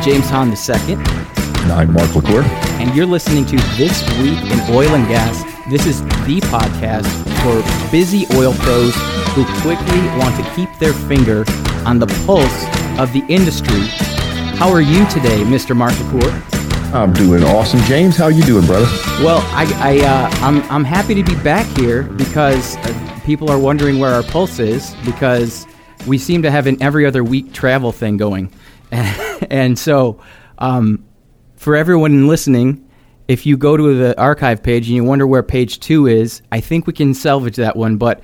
James Hahn II. And I'm Mark LaCour. And you're listening to This Week in Oil and Gas. This is the podcast for busy oil pros who quickly want to keep their finger on the pulse of the industry. How are you today, Mr. Mark LaCour? I'm doing awesome, James. How you doing, brother? Well, I'm happy to be back here because people are wondering where our pulse is because we seem to have an every other week travel thing going. And so for everyone listening, if you go to the archive page and you wonder where page 2 is, I think we can salvage that one. But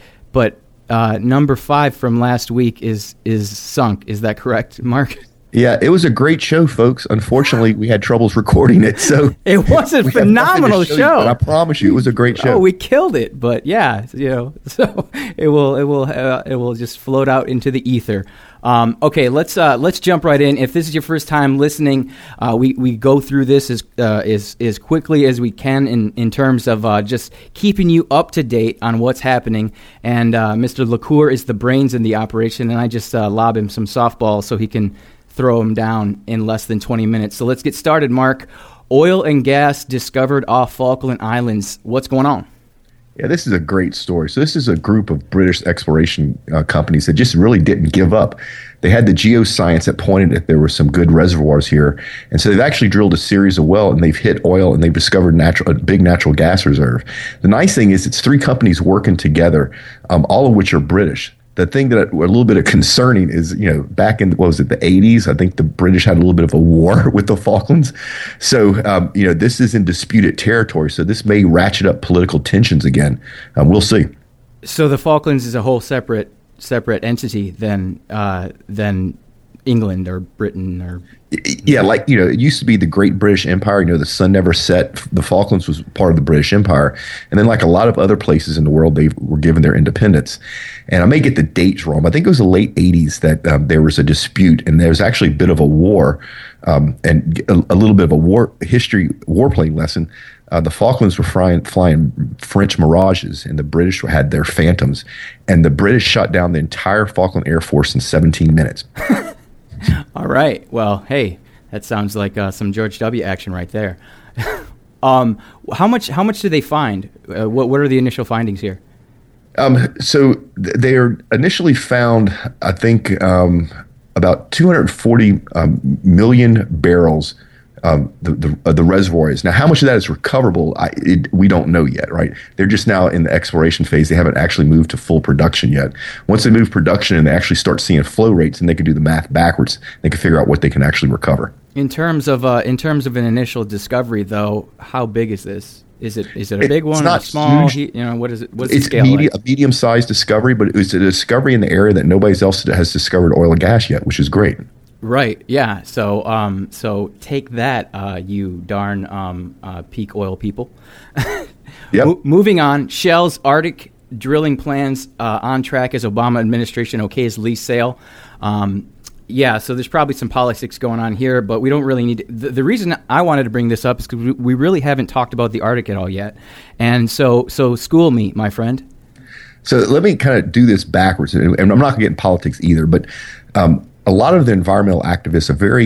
number 5 from last week is sunk. Is that correct, Mark? Yeah, it was a great show, folks. Unfortunately, we had troubles recording it, so it was a phenomenal show. But I promise you, it was a great show. Oh, we killed it. But yeah, so it will just float out into the ether. Okay, let's jump right in. If this is your first time listening, we go through this as quickly as we can in terms of just keeping you up to date on what's happening. And Mr. LaCour is the brains in the operation, and I just lob him some softballs so he can throw him down in less than 20 minutes. So let's get started, Mark. Oil and gas discovered off Falkland Islands. What's going on? Yeah, this is a great story. So this is a group of British exploration companies that just really didn't give up. They had the geoscience that pointed that there were some good reservoirs here. And so they've actually drilled a series of wells, and they've hit oil, and they've discovered a big natural gas reserve. The nice thing is it's 3 companies working together, all of which are British. The thing that a little bit of concerning is, back in, the 80s, I think the British had a little bit of a war with the Falklands. So, this is in disputed territory. So this may ratchet up political tensions again. We'll see. So the Falklands is a whole separate entity than England or Britain or... Yeah, it used to be the Great British Empire. The sun never set. The Falklands was part of the British Empire. And then like a lot of other places in the world, they were given their independence. And I may get the dates wrong, but I think it was the late 80s that there was a dispute. And there was actually a bit of a war and a little bit of a warplane lesson. The Falklands were flying French Mirages, and the British had their Phantoms. And the British shot down the entire Falkland Air Force in 17 minutes. All right. Well, hey, that sounds like some George W. action right there. How much do they find? What are the initial findings here? So they are initially found, I think, about 240 million barrels. The reservoirs. Now, how much of that is recoverable, we don't know yet, right? They're just now in the exploration phase. They haven't actually moved to full production yet. Once they move production and they actually start seeing flow rates, and they can do the math backwards, they can figure out what they can actually recover. In terms of an initial discovery, though, how big is this? Is it a big one? It's not or small? Huge. What is it? What's it's the scale like? A medium-sized discovery, but it was a discovery in the area that nobody else has discovered oil and gas yet, which is great. Right. Yeah. So take that, you darn peak oil people. Yep. Moving on, Shell's Arctic drilling plans on track as Obama administration okays lease sale. So there's probably some politics going on here, but we don't really need the reason I wanted to bring this up is because we really haven't talked about the Arctic at all yet. And so school me, my friend. So let me kind of do this backwards, and I'm not going to get in politics either, but a lot of the environmental activists are very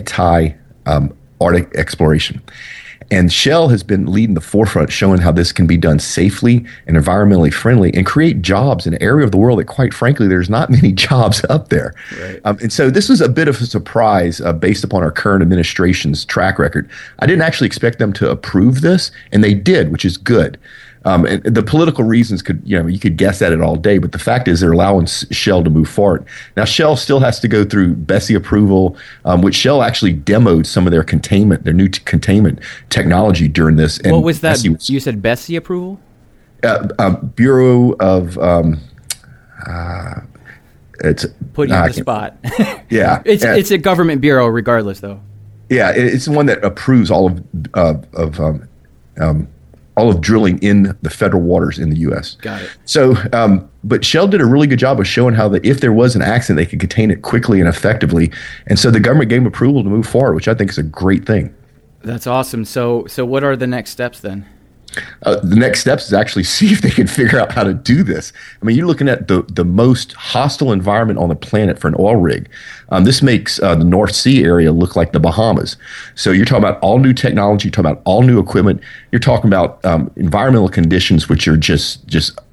anti-Arctic exploration. And Shell has been leading the forefront, showing how this can be done safely and environmentally friendly and create jobs in an area of the world that, quite frankly, there's not many jobs up there. Right. And so this was a bit of a surprise based upon our current administration's track record. I didn't actually expect them to approve this, and they did, which is good. And the political reasons you could guess at it all day, but the fact is they're allowing Shell to move forward. Now, Shell still has to go through BSEE approval, which Shell actually demoed some of their new containment technology during this. And what was that? You said BSEE approval? Bureau of it's put you on the spot. Yeah, it's a government bureau, regardless, though. Yeah, it's the one that approves all of drilling in the federal waters in the U.S. Got it. So, but Shell did a really good job of showing how that if there was an accident, they could contain it quickly and effectively. And so the government gave them approval to move forward, which I think is a great thing. That's awesome. So what are the next steps then? The next steps is actually see if they can figure out how to do this. I mean, you're looking at the most hostile environment on the planet for an oil rig. This makes the North Sea area look like the Bahamas. So you're talking about all new technology, you're talking about all new equipment, you're talking about environmental conditions which are just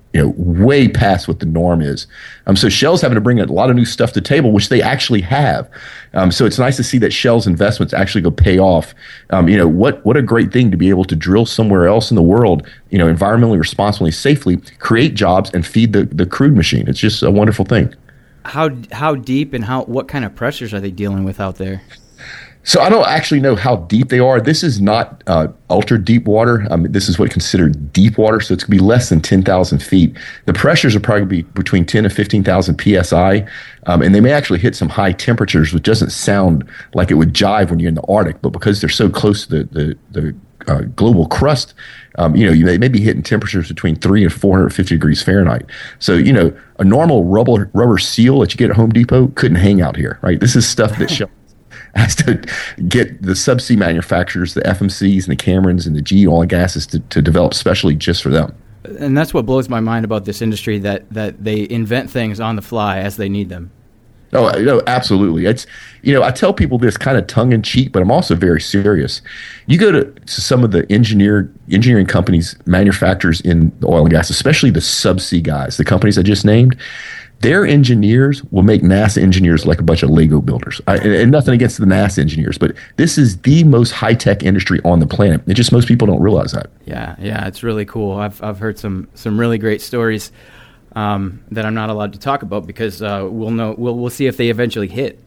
way past what the norm is. So Shell's having to bring a lot of new stuff to the table, which they actually have. So it's nice to see that Shell's investments actually go pay off. What a great thing to be able to drill somewhere else in the world, environmentally, responsibly, safely, create jobs and feed the crude machine. It's just a wonderful thing. How deep and what kind of pressures are they dealing with out there? So I don't actually know how deep they are. This is not ultra deep water. This is what's considered deep water, so it's going to be less than 10,000 feet. The pressures are probably be between 10 to 15,000 psi, and they may actually hit some high temperatures, which doesn't sound like it would jive when you're in the Arctic, but because they're so close to the global crust, they may be hitting temperatures between 3 and 450 degrees Fahrenheit. So, a normal rubber seal that you get at Home Depot couldn't hang out here, right? This is stuff that Shell has to get the subsea manufacturers, the FMCs and the Camerons and the GE oil and gases to develop specially just for them. And that's what blows my mind about this industry, that they invent things on the fly as they need them. Oh, absolutely. It's, I tell people this kind of tongue in cheek, but I'm also very serious. You go to some of the engineering companies, manufacturers in the oil and gas, especially the subsea guys, the companies I just named, their engineers will make NASA engineers like a bunch of Lego builders. And nothing against the NASA engineers, but this is the most high-tech industry on the planet. It just most people don't realize that. Yeah, it's really cool. I've heard some really great stories that I'm not allowed to talk about because we'll see if they eventually hit.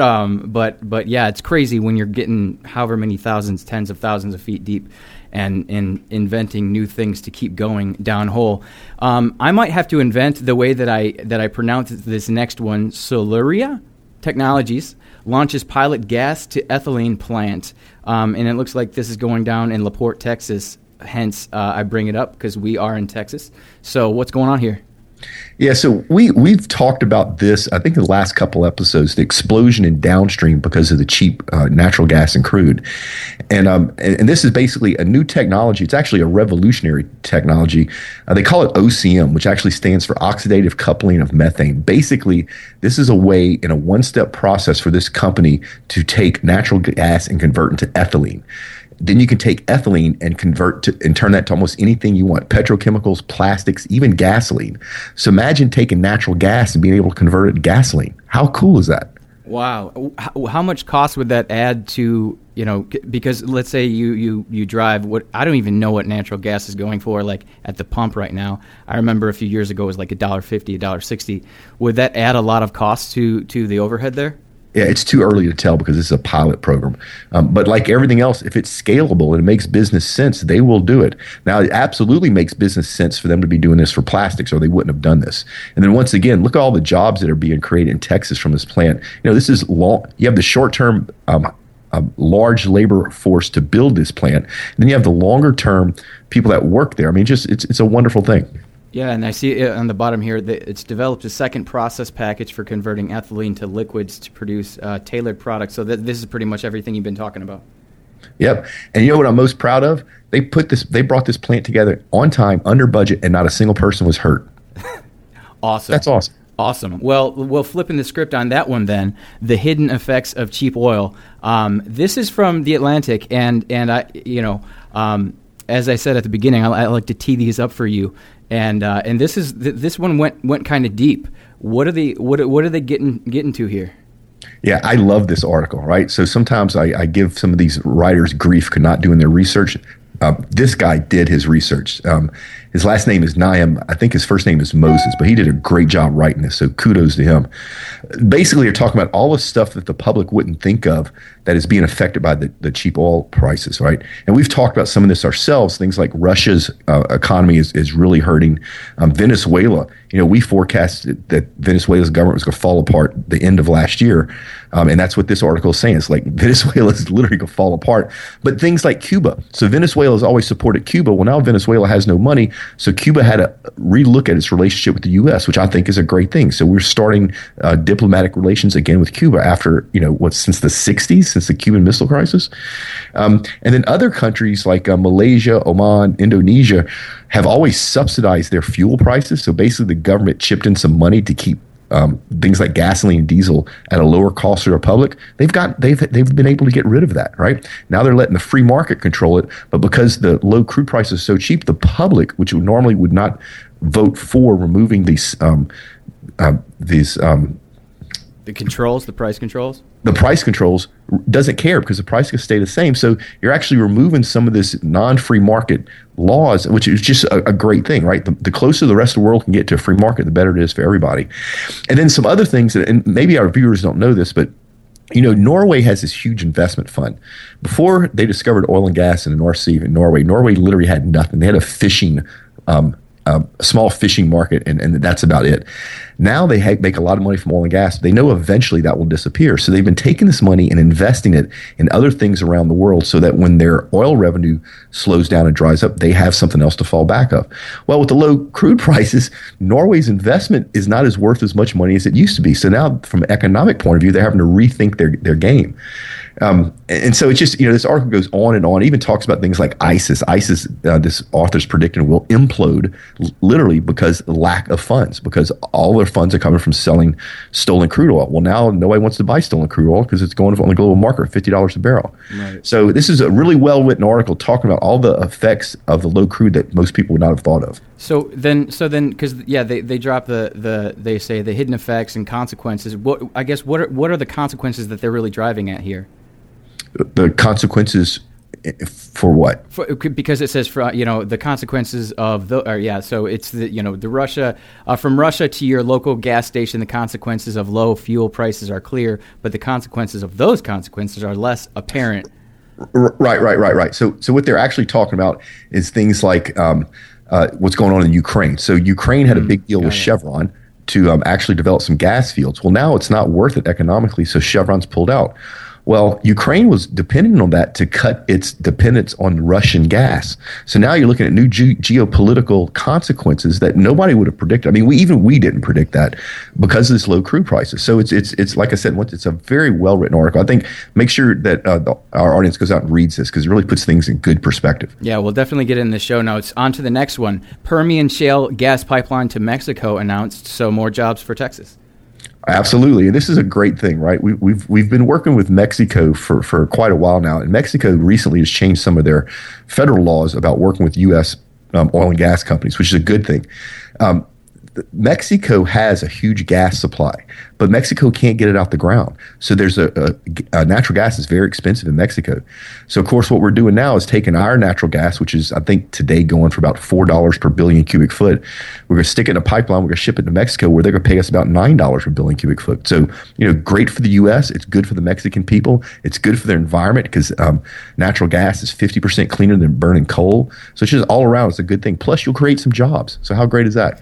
But yeah, it's crazy when you're getting however many tens of thousands of feet deep and inventing new things to keep going downhole. I might have to invent the way that I pronounce this next one. Solaria Technologies launches pilot gas to ethylene plant, and it looks like this is going down in La Porte, Texas. Hence, I bring it up because we are in Texas. So what's going on here? Yeah, so we've talked about this, I think, in the last couple episodes, the explosion in downstream because of the cheap natural gas and crude. And this is basically a new technology. It's actually a revolutionary technology. They call it OCM, which actually stands for oxidative coupling of methane. Basically, this is a way in a one-step process for this company to take natural gas and convert into ethylene. Then you can take ethylene and turn that to almost anything you want: petrochemicals, plastics, even gasoline. So imagine taking natural gas and being able to convert it to gasoline. How cool is that? Wow. How much cost would that add to, because let's say you drive I don't even know what natural gas is going for, like at the pump right now. I remember a few years ago it was like $1.50, $1.60. Would that add a lot of cost to the overhead there? Yeah, it's too early to tell because this is a pilot program. But like everything else, if it's scalable and it makes business sense, they will do it. Now, it absolutely makes business sense for them to be doing this for plastics, or they wouldn't have done this. And then once again, look at all the jobs that are being created in Texas from this plant. This is long. You have the short-term large labor force to build this plant. And then you have the longer-term people that work there. I mean, it's a wonderful thing. Yeah, and I see on the bottom here that it's developed a second process package for converting ethylene to liquids to produce tailored products. So this is pretty much everything you've been talking about. Yep. And you know what I'm most proud of? They brought this plant together on time, under budget, and not a single person was hurt. Awesome. That's awesome. Awesome. Well, flipping the script on that one then, the hidden effects of cheap oil. This is from The Atlantic, and I, as I said at the beginning, I like to tee these up for you. And this one went kind of deep. What are they getting to here? Yeah, I love this article, right? So sometimes I give some of these writers grief for not doing their research. This guy did his research. His last name is Naim. I think his first name is Moses, but he did a great job writing this, so kudos to him. Basically, they're talking about all the stuff that the public wouldn't think of that is being affected by the cheap oil prices, right? And we've talked about some of this ourselves, things like Russia's economy is really hurting. Venezuela, we forecasted that Venezuela's government was going to fall apart the end of last year. And that's what this article is saying. It's like Venezuela is literally going to fall apart. But things like Cuba. So Venezuela has always supported Cuba. Well, now Venezuela has no money. So Cuba had to relook at its relationship with the U.S., which I think is a great thing. So we're starting diplomatic relations again with Cuba after, since the 60s. since the Cuban Missile Crisis. And then other countries like Malaysia, Oman, Indonesia have always subsidized their fuel prices. So basically, the government chipped in some money to keep things like gasoline and diesel at a lower cost to the public. They've been able to get rid of that, right? Now they're letting the free market control it, but because the low crude price is so cheap, the public, which normally would not vote for removing these the controls, the price controls? The price controls doesn't care because the price can stay the same. So you're actually removing some of this non-free market laws, which is just a great thing, right? The closer the rest of the world can get to a free market, the better it is for everybody. And then some other things, that, and maybe our viewers don't know this, but Norway has this huge investment fund. Before they discovered oil and gas in the North Sea in Norway literally had nothing. They had a fishing a small fishing market, and that's about it. Now they make a lot of money from oil and gas. They know eventually that will disappear. So they've been taking this money and investing it in other things around the world so that when their oil revenue slows down and dries up, they have something else to fall back of. Well, with the low crude prices, Norway's investment is not as worth as much money as it used to be. So now from an economic point of view, they're having to rethink their game. And so it's just, this article goes on and on, even talks about things like ISIS. ISIS, this author's predicting, will implode literally because of lack of funds, because all their funds are coming from selling stolen crude oil. Well, now nobody wants to buy stolen crude oil because it's going on the global market for $50 a barrel. Right. So this is a really well-written article talking about all the effects of the low crude that most people would not have thought of. So then, because they drop they say the hidden effects and consequences. What are the consequences that they're really driving at here? The consequences for what? Because it says the consequences of so it's the Russia from Russia to your local gas station. The consequences of low fuel prices are clear, but the consequences of those consequences are less apparent. Right. So what they're actually talking about is things like what's going on in Ukraine. So Ukraine had a big deal with Chevron to actually develop some gas fields. Well, now it's not worth it economically, so Chevron's pulled out. Well, Ukraine was dependent on that to cut its dependence on Russian gas. So now you're looking at new geopolitical consequences that nobody would have predicted. I mean, we didn't predict that because of this low crude prices. So it's like I said, it's a very well written article. I think make sure that our audience goes out and reads this because it really puts things in good perspective. Yeah, we'll definitely get it in the show notes. On to the next one. Permian shale gas pipeline to Mexico announced, so more jobs for Texas. Absolutely. And this is a great thing, right? We've been working with Mexico for quite a while now. And Mexico recently has changed some of their federal laws about working with U.S. Oil and gas companies, which is a good thing. Mexico has a huge gas supply, but Mexico can't get it out the ground. So there's a natural gas is very expensive in Mexico. So of course, what we're doing now is taking our natural gas, which is I think today going for about $4 per billion cubic foot. We're going to stick it in a pipeline. We're going to ship it to Mexico, where they're going to pay us about $9 per billion cubic foot. So great for the U.S. It's good for the Mexican people. It's good for their environment because natural gas is 50% cleaner than burning coal. So it's just all around. It's a good thing. Plus, you'll create some jobs. So how great is that?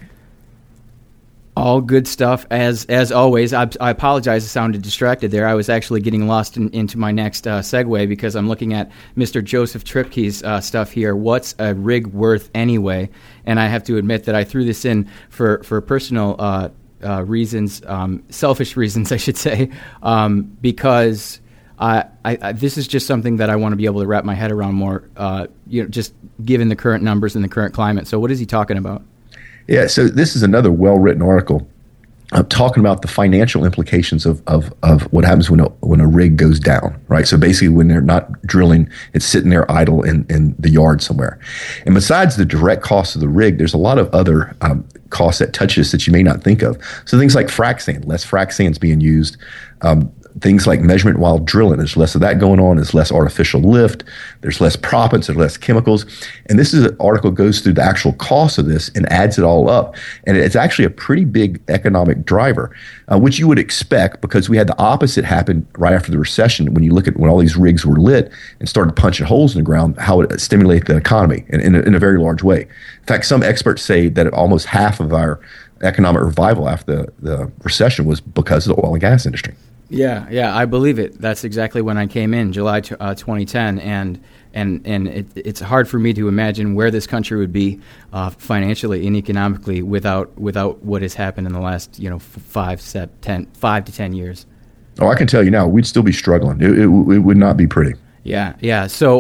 All good stuff, as always. I apologize, I sounded distracted there. I was actually getting lost into my next segue because I'm looking at Mr. Joseph Tripke's stuff here. What's a rig worth anyway? And I have to admit that I threw this in for personal reasons, selfish reasons, I should say, because this is just something that I want to be able to wrap my head around more, just given the current numbers and the current climate. So what is he talking about? Yeah, so this is another well-written article talking about the financial implications of what happens when a rig goes down, right? So basically when they're not drilling, it's sitting there idle in the yard somewhere. And besides the direct cost of the rig, there's a lot of other costs that touch us that you may not think of. So things like frac sand, less frac sand's being used. Things like measurement while drilling, there's less of that going on. There's less artificial lift. There's less proppants. There's less chemicals. And this is an article goes through the actual cost of this and adds it all up. And it's actually a pretty big economic driver, which you would expect because we had the opposite happen right after the recession. When you look at when all these rigs were lit and started punching holes in the ground, how it stimulated the economy in a very large way. In fact, some experts say that almost half of our economic revival after the recession was because of the oil and gas industry. Yeah, I believe it. That's exactly when I came in, July 2010, and it's hard for me to imagine where this country would be financially and economically without what has happened in the last 5 to 10 years. Oh, I can tell you now, we'd still be struggling. It would not be pretty. Yeah, yeah. So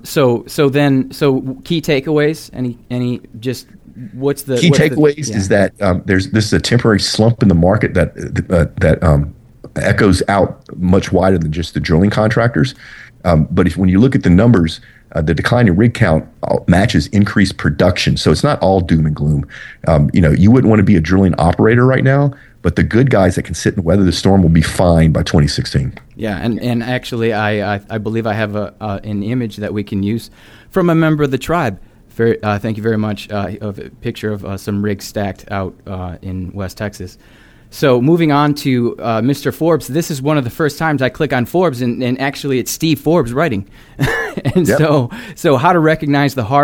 key takeaways. Any just what's the key takeaways is that this is a temporary slump in the market that echoes out much wider than just the drilling contractors. But when you look at the numbers, the decline in rig count matches increased production. So it's not all doom and gloom. You wouldn't want to be a drilling operator right now, but the good guys that can sit and weather the storm will be fine by 2016. Yeah, and actually, I believe I have an image that we can use from a member of the tribe. Thank you very much. Of a picture of some rigs stacked out in West Texas. So moving on to Mr. Forbes, this is one of the first times I click on Forbes, and actually it's Steve Forbes writing. And yep. So how to recognize how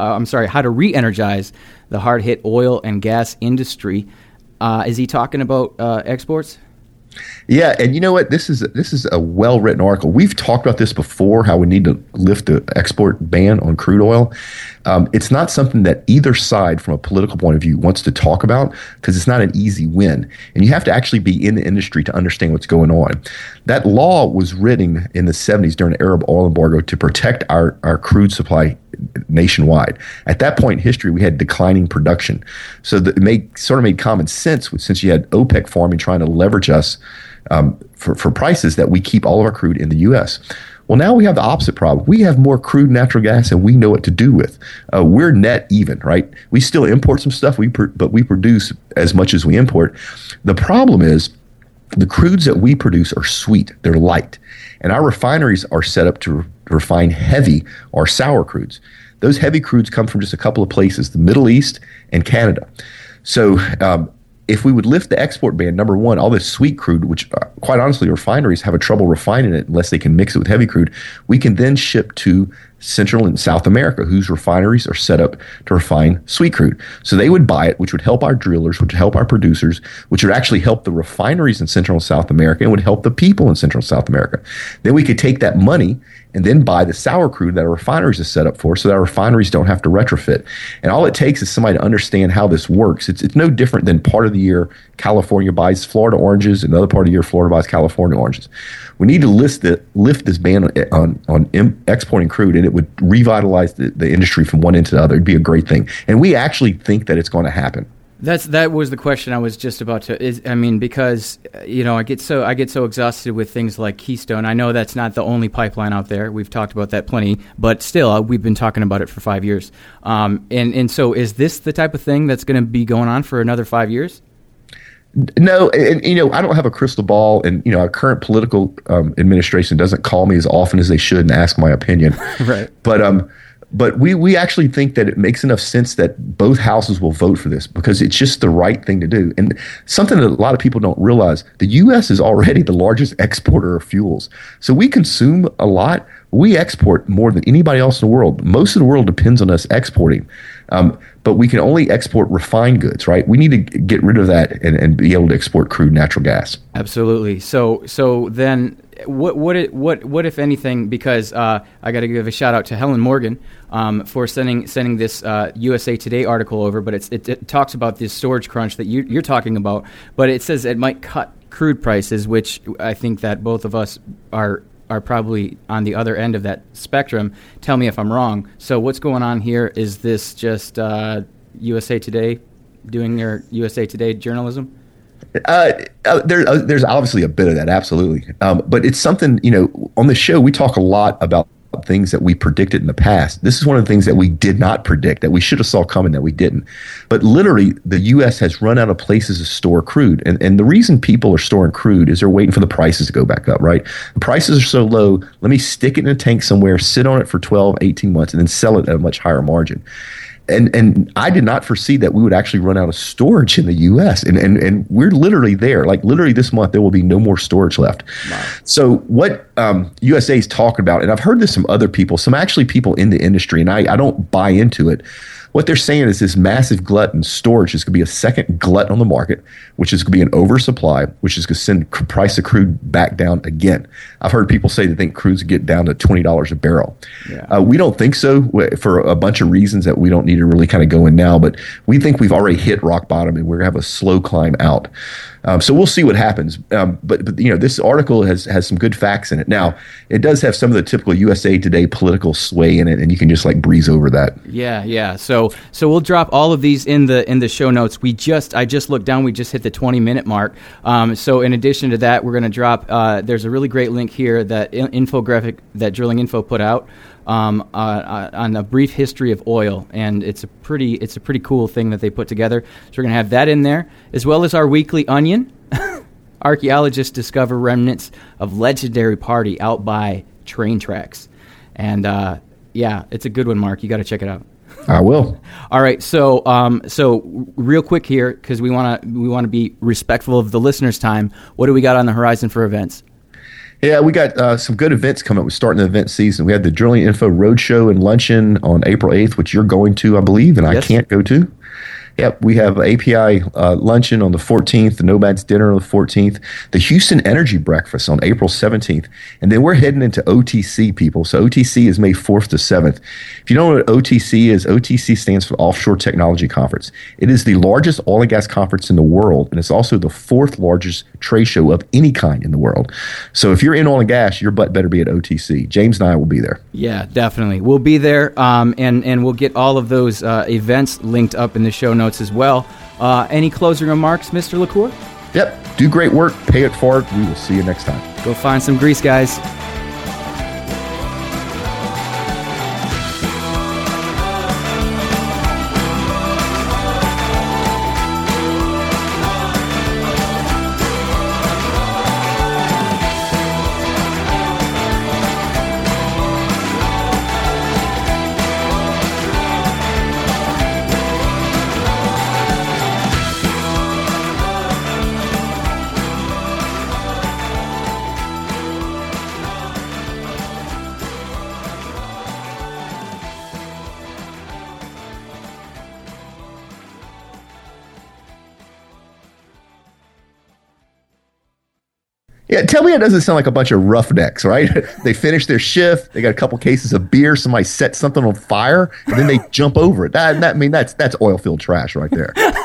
to re-energize the hard-hit oil and gas industry. Is he talking about exports? Yeah, and you know what? This is a well-written article. We've talked about this before, how we need to lift the export ban on crude oil. It's not something that either side, from a political point of view, wants to talk about because it's not an easy win. And you have to actually be in the industry to understand what's going on. That law was written in the 70s during the Arab oil embargo to protect our crude supply nationwide. At that point in history, we had declining production. So it made common sense since you had OPEC farming trying to leverage us for prices that we keep all of our crude in the U.S. Well, now we have the opposite problem. We have more crude and natural gas than we know what to do with. We're net even, right? We still import some stuff, but we produce as much as we import. The problem is the crudes that we produce are sweet. They're light. And our refineries are set up to refine heavy or sour crudes. Those heavy crudes come from just a couple of places, the Middle East and Canada. So if we would lift the export ban, number one, all this sweet crude, which quite honestly refineries have a trouble refining it unless they can mix it with heavy crude, we can then ship to Central and South America, whose refineries are set up to refine sweet crude. So they would buy it, which would help our drillers, which would help our producers, which would actually help the refineries in Central and South America, and would help the people in Central and South America. Then we could take that money and then buy the sour crude that our refineries are set up for, so that our refineries don't have to retrofit. And all it takes is somebody to understand how this works. It's no different than part of the year California buys Florida oranges, and another part of the year Florida buys California oranges. We need to lift this ban on exporting crude, and it would revitalize the industry from one end to the other. It'd be a great thing. And we actually think that it's going to happen. That was the question I was just about to. Because I get so exhausted with things like Keystone. I know that's not the only pipeline out there. We've talked about that plenty, but still, we've been talking about it for 5 years. And so, is this the type of thing that's going to be going on for another 5 years? No, and I don't have a crystal ball, and our current political administration doesn't call me as often as they should and ask my opinion. Right. But we actually think that it makes enough sense that both houses will vote for this because it's just the right thing to do. And something that a lot of people don't realize, the U.S. is already the largest exporter of fuels. So we consume a lot. We export more than anybody else in the world. Most of the world depends on us exporting. But we can only export refined goods, right? We need to get rid of that and be able to export crude natural gas. Absolutely. So then what if anything, because I got to give a shout out to Helen Morgan for sending this USA Today article over, but it talks about this storage crunch that you're talking about, but it says it might cut crude prices, which I think that both of us are probably on the other end of that spectrum. Tell me if I'm wrong. So what's going on here? Is this just USA Today doing their USA Today journalism? There's obviously a bit of that, absolutely. But it's something, on the show, we talk a lot about things that we predicted in the past. This is one of the things that we did not predict, that we should have saw coming, that we didn't. But literally, the U.S. has run out of places to store crude. And the reason people are storing crude is they're waiting for the prices to go back up, right? The prices are so low, let me stick it in a tank somewhere, sit on it for 12, 18 months, and then sell it at a much higher margin. And I did not foresee that we would actually run out of storage in the U.S. And we're literally there. Like literally this month, there will be no more storage left. Wow. So what USA is talking about, and I've heard this from other people, some actually people in the industry, and I don't buy into it. What they're saying is this massive glut in storage is going to be a second glut on the market, which is going to be an oversupply, which is going to send price of crude back down again. I've heard people say they think crude's get down to $20 a barrel. Yeah. We don't think so for a bunch of reasons that we don't need to really kind of go in now, but we think we've already hit rock bottom and we're going to have a slow climb out. So we'll see what happens. But this article has some good facts in it. Now, it does have some of the typical USA Today political sway in it, and you can just like breeze over that. Yeah. So we'll drop all of these in the show notes. I just looked down. We just hit the 20-minute mark. So in addition to that, we're going to drop. There's a really great link here that infographic that Drilling Info put out on a brief history of oil, and it's a pretty cool thing that they put together. So we're going to have that in there, as well as our weekly Onion. Archaeologists discover remnants of legendary party out by train tracks, and it's a good one, Mark. You got to check it out. I will. All right, so real quick here, because we want to be respectful of the listeners' time. What do we got on the horizon for events? Yeah, we got some good events coming up. We're starting the event season. We had the Drilling Info Roadshow and Luncheon on April 8th, which you're going to, I believe, and yes. I can't go to. Yep, we have API Luncheon on the 14th, the Nomads Dinner on the 14th, the Houston Energy Breakfast on April 17th, and then we're heading into OTC, people. So OTC is May 4th to 7th. If you don't know what OTC is, OTC stands for Offshore Technology Conference. It is the largest oil and gas conference in the world, and it's also the fourth largest trade show of any kind in the world. So if you're in oil and gas, your butt better be at OTC. James and I will be there. Yeah, definitely. We'll be there, and we'll get all of those events linked up in the show notes as well. Any closing remarks, Mr. LaCour? Yep. Do great work. Pay it forward. We will see you next time. Go find some grease, guys. Yeah, tell me it doesn't sound like a bunch of roughnecks, right? They finish their shift, they got a couple cases of beer, somebody sets something on fire, and then they jump over it. That's oil field trash right there.